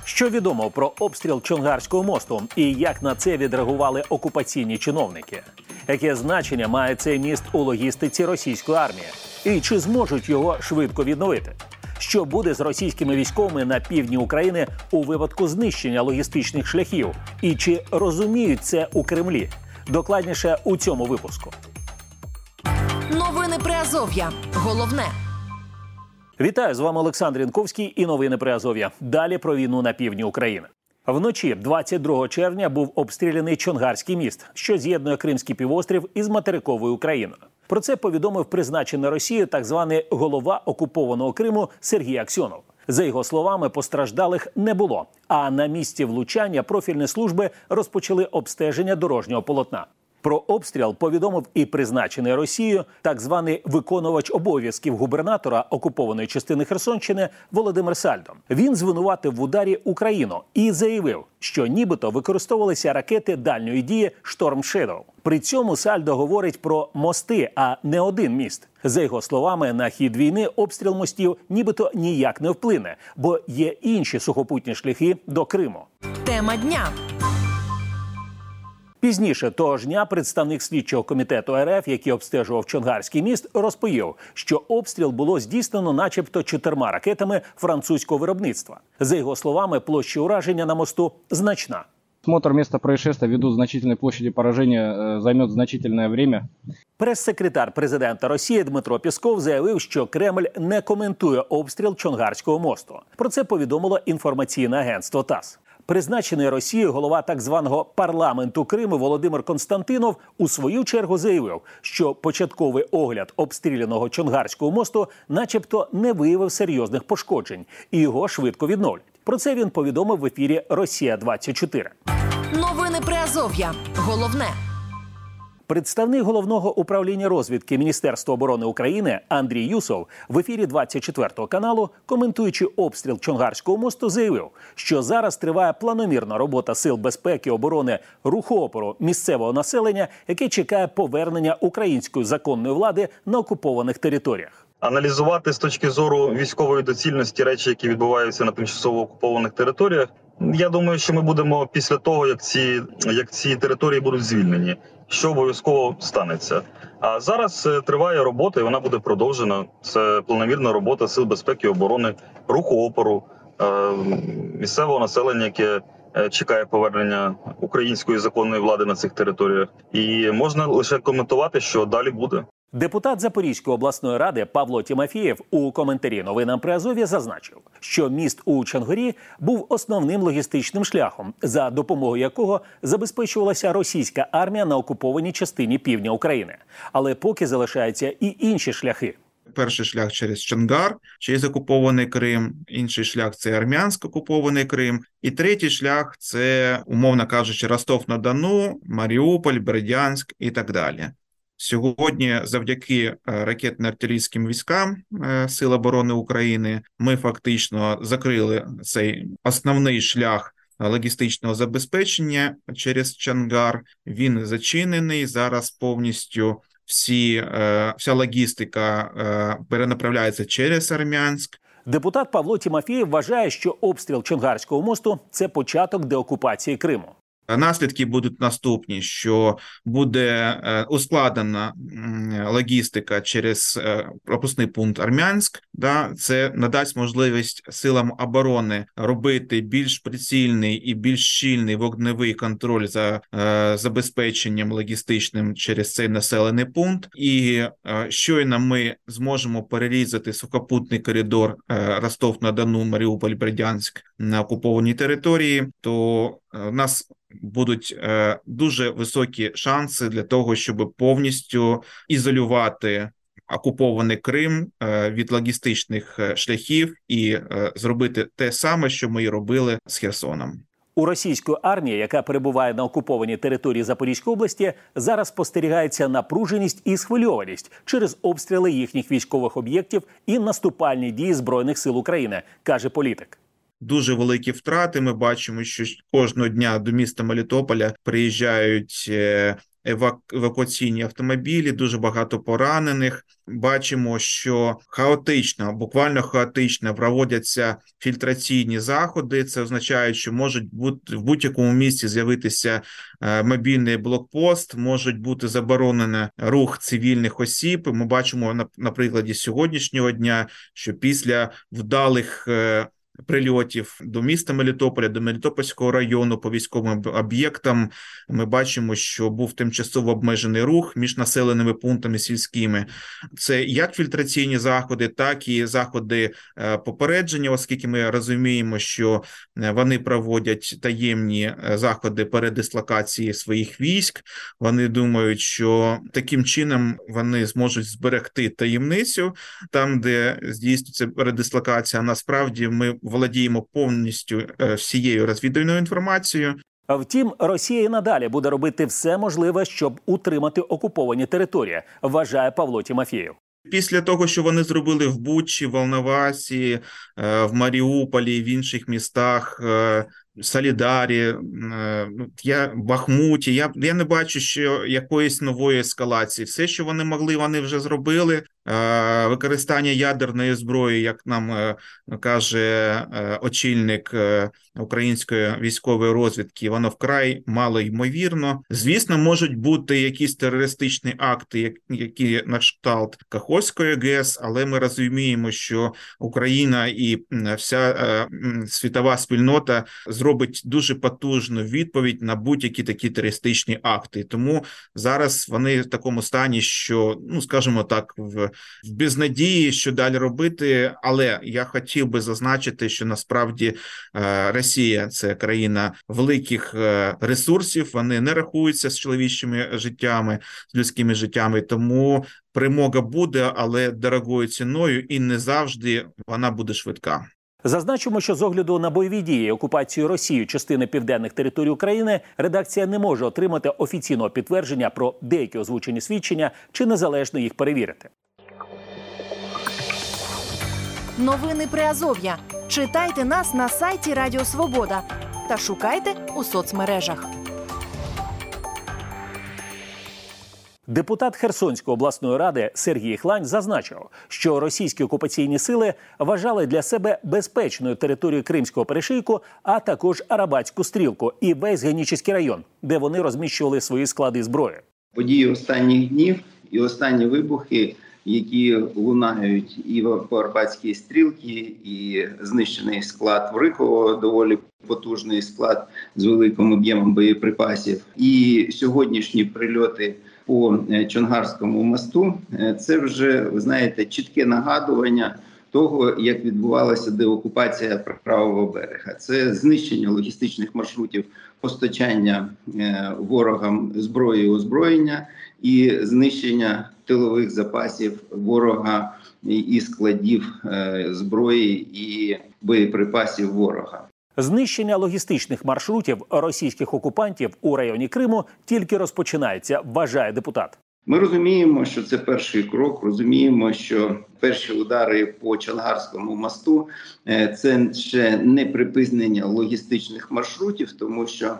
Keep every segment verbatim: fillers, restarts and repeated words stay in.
Що відомо про обстріл Чонгарського мосту і як на це відреагували окупаційні чиновники? Яке значення має цей міст у логістиці російської армії? І чи зможуть його швидко відновити? Що буде з російськими військовими на півдні України у випадку знищення логістичних шляхів? І чи розуміють це у Кремлі? Докладніше у цьому випуску. Новини Приазов'я. Головне. Вітаю, з вами Олександр Янковський і новини Приазов'я. Далі про війну на півдні України. Вночі двадцять другого червня був обстріляний Чонгарський міст, що з'єднує Кримський півострів із материковою Україною. Про це повідомив призначений Росією так званий голова окупованого Криму Сергій Аксьонов. За його словами, постраждалих не було, а на місці влучання профільні служби розпочали обстеження дорожнього полотна. Про обстріл повідомив і призначений Росією так званий виконувач обов'язків губернатора окупованої частини Херсонщини Володимир Сальдо. Він звинуватив в ударі Україну і заявив, що нібито використовувалися ракети дальньої дії «Шторм Shadow». При цьому Сальдо говорить про мости, а не один міст. За його словами, на хід війни обстріл мостів нібито ніяк не вплине, бо є інші сухопутні шляхи до Криму. Тема дня. Пізніше того ж дня представник слідчого комітету РФ, який обстежував Чонгарський міст, розповів, що обстріл було здійснено начебто чотирма ракетами французького виробництва. За його словами, площа ураження на мосту значна. Осмотр места происшествия ввиду значительной площади поражения займет значительное время. Прес-секретар президента Росії Дмитро Пєсков заявив, що Кремль не коментує обстріл Чонгарського мосту. Про це повідомило інформаційне агентство ТАСС. Призначений Росією голова так званого парламенту Криму Володимир Константинов у свою чергу заявив, що початковий огляд обстріляного Чонгарського мосту начебто не виявив серйозних пошкоджень і його швидко відновлять. Про це він повідомив в ефірі «Росія двадцять чотири». Новини Приазов'я. Головне. Представник Головного управління розвідки Міністерства оборони України Андрій Юсов в ефірі двадцять четвертого каналу, коментуючи обстріл Чонгарського мосту, заявив, що зараз триває планомірна робота Сил безпеки, оборони, руху опору місцевого населення, яке чекає повернення української законної влади на окупованих територіях. Аналізувати з точки зору військової доцільності речі, які відбуваються на тимчасово окупованих територіях, я думаю, що ми будемо після того, як ці, як ці території будуть звільнені, що обов'язково станеться. А зараз триває робота, і вона буде продовжена. Це планомірна робота Сил безпеки і оборони, руху опору, місцевого населення, яке чекає повернення української законної влади на цих територіях. І можна лише коментувати, що далі буде. Депутат Запорізької обласної ради Павло Тімофєєв у коментарі новинам Приазов'я зазначив, що міст у Чонгорі був основним логістичним шляхом, за допомогою якого забезпечувалася російська армія на окупованій частині півдня України. Але поки залишаються і інші шляхи. Перший шлях через Чонгар, через окупований Крим, інший шлях – це Армянськ, окупований Крим, і третій шлях – це, умовно кажучи, Ростов-на-Дону, Маріуполь, Бердянськ і так далі. Сьогодні завдяки ракетно-артилерійським військам Сил оборони України ми фактично закрили цей основний шлях логістичного забезпечення через Чонгар. Він зачинений, зараз повністю всі, вся логістика перенаправляється через Армянськ. Депутат Павло Тімофєєв вважає, що обстріл Чонгарського мосту – це початок деокупації Криму. Наслідки будуть наступні, що буде ускладнена логістика через пропускний пункт Армянськ. Да, це надасть можливість силам оборони робити більш прицільний і більш щільний вогневий контроль за е, забезпеченням логістичним через цей населений пункт. І е, щойно ми зможемо перерізати сухопутний коридор е, Ростов-на-Дону, Маріуполь, Бердянськ на окупованій території, то е, нас будуть е, дуже високі шанси для того, щоб повністю ізолювати окупований Крим е, від логістичних шляхів і е, зробити те саме, що ми і робили з Херсоном. У російської армії, яка перебуває на окупованій території Запорізької області, зараз спостерігається напруженість і схвильованість через обстріли їхніх військових об'єктів і наступальні дії Збройних сил України, каже політик. Дуже великі втрати. Ми бачимо, що кожного дня до міста Мелітополя приїжджають евакуаційні автомобілі, дуже багато поранених. Бачимо, що хаотично, буквально хаотично проводяться фільтраційні заходи. Це означає, що можуть бути в будь-якому місці з'явитися мобільний блокпост, можуть бути заборонений рух цивільних осіб. Ми бачимо на, на прикладі сьогоднішнього дня, що після вдалих прильотів до міста Мелітополя, до Мелітопольського району по військовим об'єктам, ми бачимо, що був тимчасово обмежений рух між населеними пунктами сільськими. Це як фільтраційні заходи, так і заходи попередження, оскільки ми розуміємо, що вони проводять таємні заходи передислокації своїх військ. Вони думають, що таким чином вони зможуть зберегти таємницю там, де здійснюється передислокація. А насправді ми володіємо повністю всією розвідувальною інформацією. Втім, Росія і надалі буде робити все можливе, щоб утримати окуповані території, вважає Павло Тімофєєв. Після того, що вони зробили в Бучі, Волновасі, в Маріуполі, в інших містах, Солідарі, я, Бахмуті, я, я не бачу що якоїсь нової ескалації. Все, що вони могли, вони вже зробили. Використання ядерної зброї, як нам каже очільник української військової розвідки, воно вкрай мало ймовірно. Звісно, можуть бути якісь терористичні акти, які на кшталт Каховської ГЕС, але ми розуміємо, що Україна і вся світова спільнота зробить дуже потужну відповідь на будь-які такі терористичні акти. Тому зараз вони в такому стані, що, ну, скажімо так, в в безнадії, що далі робити, але я хотів би зазначити, що насправді Росія – це країна великих ресурсів, вони не рахуються з чоловічими життями, з людськими життями, тому перемога буде, але дорогою ціною, і не завжди вона буде швидка. Зазначимо, що з огляду на бойові дії і окупацію Росією частини південних територій України редакція не може отримати офіційного підтвердження про деякі озвучені свідчення чи незалежно їх перевірити. Новини Приазов'я. Читайте нас на сайті Радіо Свобода та шукайте у соцмережах. Депутат Херсонської обласної ради Сергій Хлань зазначив, що російські окупаційні сили вважали для себе безпечною територію Кримського перешийку, а також Арабатську стрілку і весь Генічеський район, де вони розміщували свої склади зброї. Події останніх днів і останні вибухи, які лунають і в Арабатській стрілці, і знищений склад в Рихово, доволі потужний склад з великим об'ємом боєприпасів, і сьогоднішні прильоти по Чонгарському мосту – це вже, ви знаєте, чітке нагадування того, як відбувалася деокупація правого берега. Це знищення логістичних маршрутів постачання ворогам зброї і озброєння і знищення тилових запасів ворога і складів зброї і боєприпасів ворога. Знищення логістичних маршрутів російських окупантів у районі Криму тільки розпочинається, вважає депутат. Ми розуміємо, що це перший крок, розуміємо, що перші удари по Чонгарському мосту – це ще не припинення логістичних маршрутів, тому що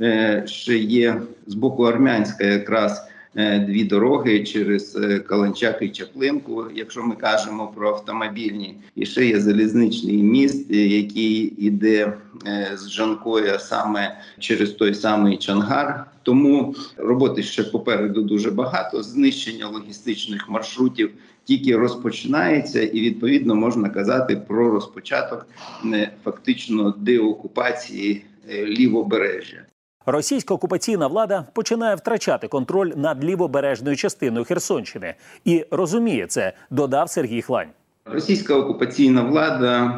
ще є з боку Армянська якраз дві дороги через Каланчак і Чаплинку, якщо ми кажемо про автомобільні. І ще є залізничний міст, який йде з Джанкоя саме через той самий Чонгар. Тому роботи ще попереду дуже багато. Знищення логістичних маршрутів тільки розпочинається, і відповідно можна казати про розпочаток фактично деокупації лівобережжя. Російська окупаційна влада починає втрачати контроль над лівобережною частиною Херсонщини. І розуміє це, додав Сергій Хлань. Російська окупаційна влада,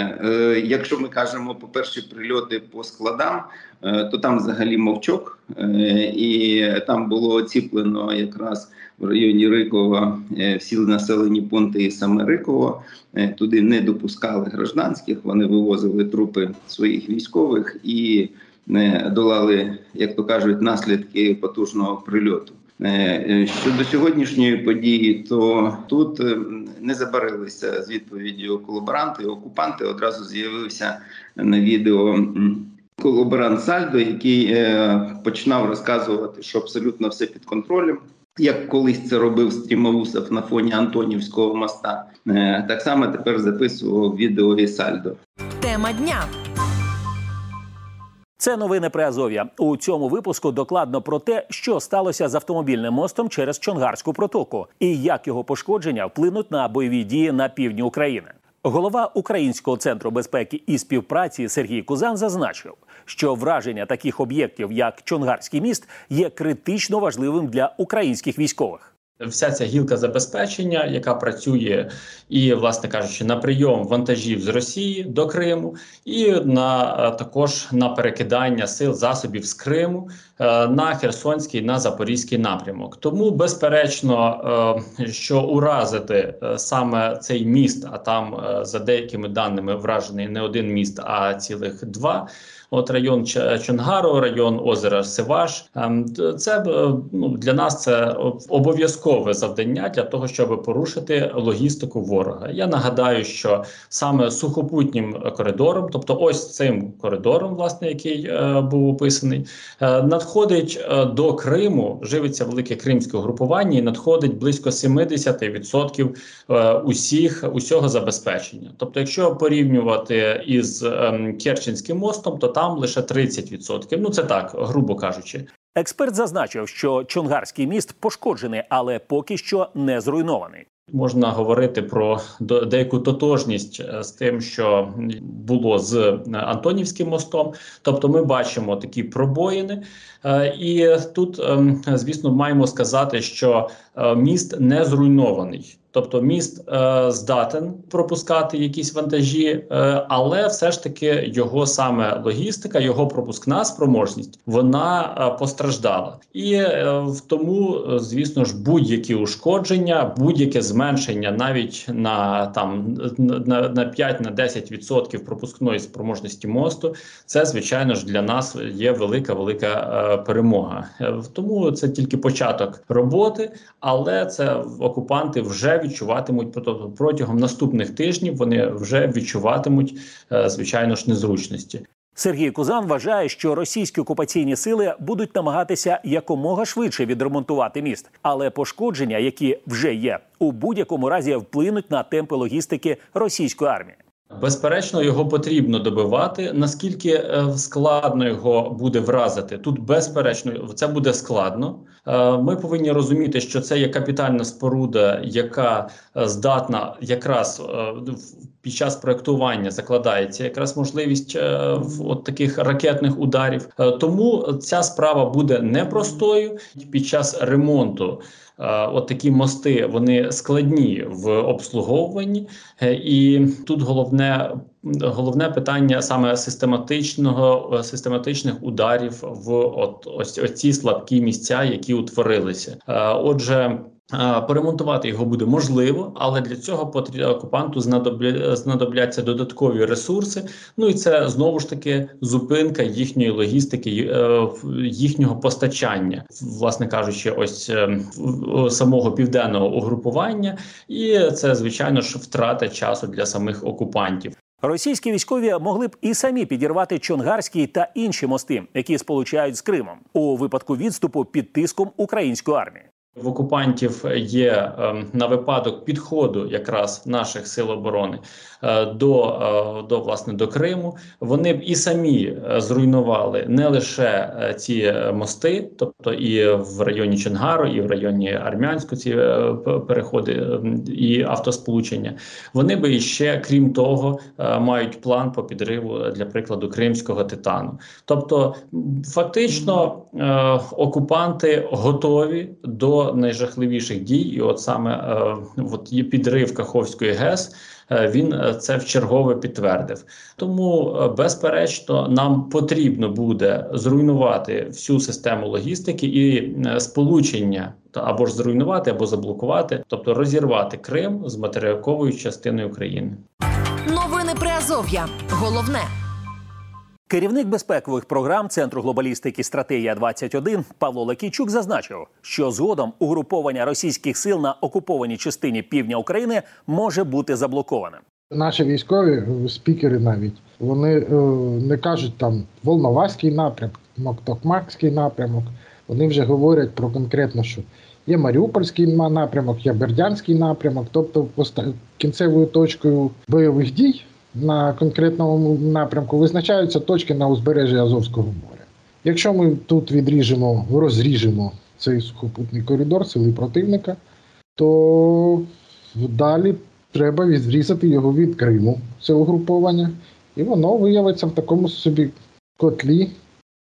якщо ми кажемо, по-перше, прильоти по складам, то там взагалі мовчок. І там було оціплено якраз в районі Рикова всі населені пункти і саме Риково. Туди не допускали гражданських, вони вивозили трупи своїх військових і не долали, як то кажуть, наслідки потужного прильоту. Щодо сьогоднішньої події, то тут не забарилися з відповіддю колаборанти, окупанти. Одразу з'явився на відео колаборант Сальдо, який е, починав розказувати, що абсолютно все під контролем. Як колись це робив Стрімоусов на фоні Антонівського моста, е, так само тепер записував відео і Сальдо. Тема дня. Це новини Приазов'я. У цьому випуску докладно про те, що сталося з автомобільним мостом через Чонгарську протоку і як його пошкодження вплинуть на бойові дії на півдні України. Голова Українського центру безпеки і співпраці Сергій Кузан зазначив, що враження таких об'єктів, як Чонгарський міст, є критично важливим для українських військових. Вся ця гілка забезпечення, яка працює і, власне кажучи, на прийом вантажів з Росії до Криму, і на також на перекидання сил, засобів з Криму на Херсонський, на Запорізький напрямок. Тому, безперечно, що уразити саме цей міст, а там, за деякими даними, вражений не один міст, а цілих два, от район Чонгару, район озера Сиваш. Це ну, для нас це обов'язкове завдання для того, щоб порушити логістику ворога. Я нагадаю, що саме сухопутнім коридором, тобто ось цим коридором, власне, який е, був описаний, е, надходить е, до Криму, живиться велике кримське угрупування і надходить близько сімдесят відсотків е, усіх, усього забезпечення. Тобто, якщо порівнювати із е, Керченським мостом, то там лише тридцять відсотків. Ну, це так, грубо кажучи. Експерт зазначив, що Чонгарський міст пошкоджений, але поки що не зруйнований. Можна говорити про деяку тотожність з тим, що було з Антонівським мостом. Тобто ми бачимо такі пробоїни. І тут, звісно, маємо сказати, що міст не зруйнований. Тобто міст е, здатен пропускати якісь вантажі, е, але все ж таки його саме логістика, його пропускна спроможність, вона е, постраждала. І е, тому, звісно ж, будь-які ушкодження, будь-яке зменшення навіть на, там, на, на п'ять-десять відсотків пропускної спроможності мосту, це, звичайно ж, для нас є велика-велика е, перемога. Е, тому це тільки початок роботи, але це окупанти вже відчуватимуть протягом наступних тижнів, вони вже відчуватимуть, звичайно ж, незручності. Сергій Кузан вважає, що російські окупаційні сили будуть намагатися якомога швидше відремонтувати міст. Але пошкодження, які вже є, у будь-якому разі вплинуть на темпи логістики російської армії. Безперечно, його потрібно добивати. Наскільки складно його буде вразити? Тут, безперечно, це буде складно. Ми повинні розуміти, що це є капітальна споруда, яка здатна якраз під час проєктування закладається якраз можливість от таких ракетних ударів. Тому ця справа буде непростою. Під час ремонту от такі мости, вони складні в обслуговуванні, і тут головне, головне питання саме систематичного, систематичних ударів в от, ось, ось ці слабкі місця, які утворилися. Отже, поремонтувати його буде можливо, але для цього окупанту знадобля... знадобляться додаткові ресурси. Ну і це, знову ж таки, зупинка їхньої логістики, їхнього постачання, власне кажучи, ось самого південного угрупування. І це, звичайно ж, втрата часу для самих окупантів. Російські військові могли б і самі підірвати Чонгарський та інші мости, які сполучають з Кримом, у випадку відступу під тиском української армії. В окупантів є е, на випадок підходу якраз наших сил оборони е, до, е, до, власне, до Криму. Вони б і самі е, зруйнували не лише е, ці мости, тобто і в районі Чонгару, і в районі Армянську ці е, переходи е, і автосполучення. Вони би іще, крім того, е, мають план по підриву, для прикладу, кримського титану. Тобто, фактично, е, окупанти готові до найжахливіших дій, і от саме е, от є підрив Каховської ГЕС, е, він це вчергове підтвердив. Тому, е, безперечно, нам потрібно буде зруйнувати всю систему логістики і е, сполучення, або ж зруйнувати, або заблокувати, тобто розірвати Крим з материковою частиною України. Новини Приазов'я. Головне. Керівник безпекових програм Центру глобалістики «Стратегія двадцять один» Павло Лакійчук зазначив, що згодом угруповання російських сил на окупованій частині півдня України може бути заблоковане. Наші військові, спікери навіть, вони е, не кажуть там Волноваський напрямок, Токмакський напрямок. Вони вже говорять про конкретно, що є Маріупольський напрямок, є Бердянський напрямок. Тобто кінцевою точкою бойових дій на конкретному напрямку визначаються точки на узбережжі Азовського моря. Якщо ми тут відріжемо, розріжемо цей сухопутний коридор сили противника, то далі треба відрізати його від Криму, це угруповання, і воно виявиться в такому собі котлі,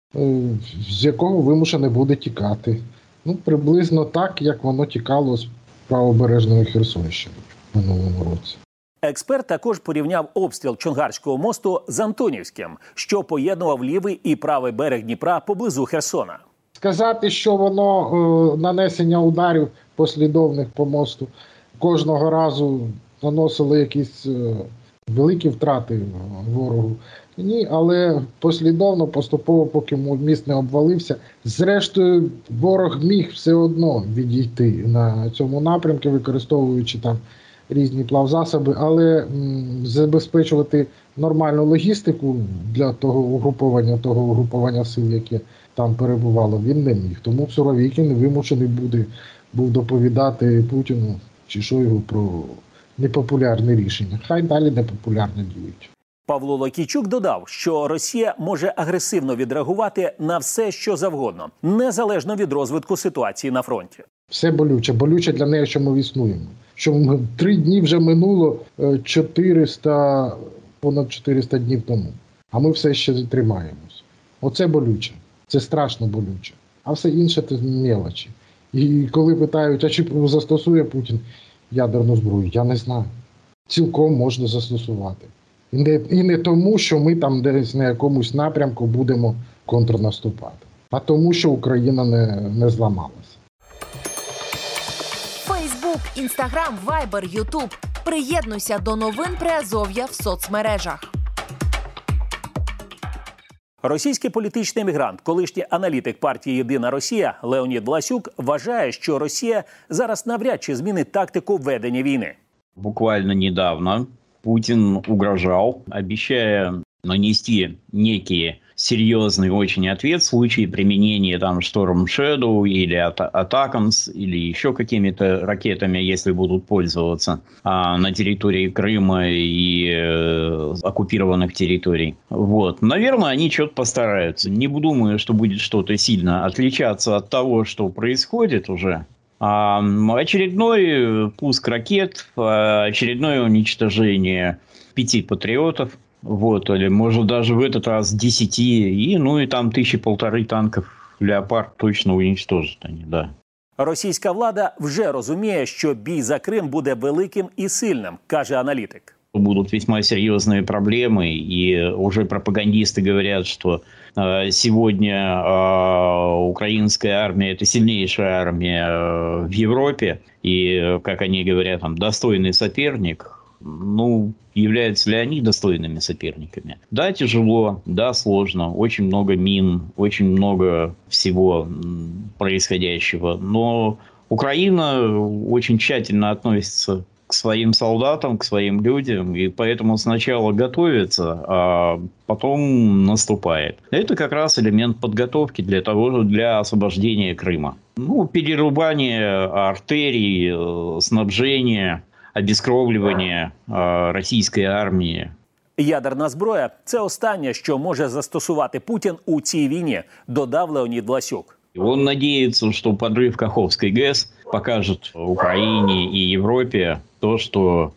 з якого вимушене буде тікати. Ну, приблизно так, як воно тікало з правобережної Херсонщини в минулому році. Експерт також порівняв обстріл Чонгарського мосту з Антонівським, що поєднував лівий і правий берег Дніпра поблизу Херсона. Сказати, що воно е, нанесення ударів послідовних по мосту кожного разу наносило якісь е, великі втрати ворогу. Ні, але послідовно, поступово, поки міст не обвалився, зрештою ворог міг все одно відійти на цьому напрямку, використовуючи там різні плавзасоби, але м, забезпечувати нормальну логістику для того угруповання, того угруповання сил, яке там перебувало, він не міг. Тому Суровікін вимушений буде, був доповідати Путіну чи Шойгу про непопулярне рішення. Хай далі непопулярно діють. Павло Локійчук додав, що Росія може агресивно відреагувати на все, що завгодно, незалежно від розвитку ситуації на фронті. Все болюче. Болюче для неї, що ми існуємо. Що ми, три дні вже минуло чотириста, понад чотириста днів тому. А ми все ще тримаємось. Оце болюче. Це страшно болюче. А все інше – це мелочі. І коли питають, а чи застосує Путін ядерну зброю? Я не знаю. Цілком можна застосувати. І не, і не тому, що ми там десь на якомусь напрямку будемо контрнаступати, а тому, що Україна не, не зламалася. Фейсбук, Інстаграм, Вайбер, Ютуб. Приєднуйся до новин Приазов'я в соцмережах. Російський політичний емігрант, колишній аналітик партії «Єдина Росія» Леонід Власюк вважає, що Росія зараз навряд чи змінить тактику ведення війни. Буквально недавно Путин угрожал, обещая нанести некие серьезный очень ответ в случае применения там Storm Shadow или Атакамс или еще какими-то ракетами, если будут пользоваться а, на территории Крыма и э, оккупированных территорий. Вот. Наверное, они что-то постараются. Не думаю, что будет что-то сильно отличаться от того, что происходит уже. А, очередной пуск ракет, очередное уничтожение пяти патриотов. Вот, или может даже в этот раз десяти, и ну и там тысячи полторы танков «Леопард» точно уничтожат они, да. Російська влада вже розуміє, що бій за Крим буде великим і сильним, каже аналітик. Будут весьма серьезные проблемы, и уже пропагандисты говорят, что э, сегодня э, украинская армия – это сильнейшая армия э, в Европе, и, как они говорят, там, достойный соперник. Ну, являются ли они достойными соперниками? Да, тяжело, да, сложно, очень много мин, очень много всего происходящего, но Украина очень тщательно относится к своим солдатам, к своим людям, и поэтому сначала готовится, а потом наступает. Это как раз элемент подготовки для того, для освобождения Крыма. Ну, перерубание артерий, снабжение, обескровлювання е, російської армії. Ядерна зброя – це останнє, що може застосувати Путін у цій війні, додав Леонід Власюк. Он надеется, что подрыв Каховской ГЭС покажет Украине и Европе то, что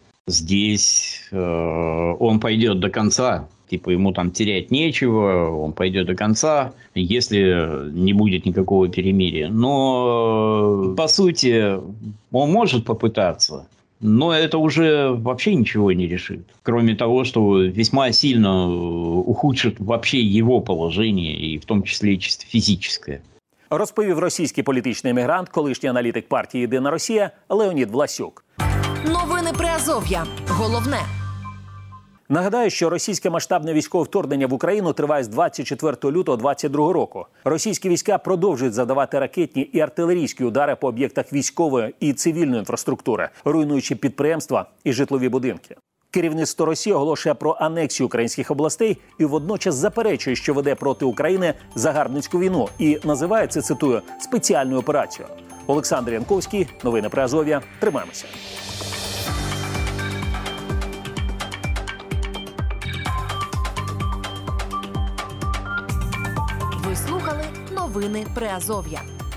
здесь э, он пойдет до конца. Типа ему там терять нечего, он пойдет до конца, если не будет никакого перемирия. Но, по сути, он может попытаться. Но это уже вообще ничего не решит. Кроме того, что весьма сильно ухудшит вообще его положение, и в том числе и чисто физическое. Розповів російський політичний емігрант, колишній аналітик партії «Єдина Росія» Леонід Власюк. Новини Приазов'я. Головне. Нагадаю, що російське масштабне військове вторгнення в Україну триває з двадцять четвертого лютого двадцять другого року. Російські війська продовжують завдавати ракетні і артилерійські удари по об'єктах військової і цивільної інфраструктури, руйнуючи підприємства і житлові будинки. Керівництво Росії оголошує про анексію українських областей і водночас заперечує, що веде проти України загарбницьку війну і називає це, цитую, спеціальною операцією. Олександр Янковський, новини Приазов'я. Тримаємося. Ви слухали новини Приазов'я.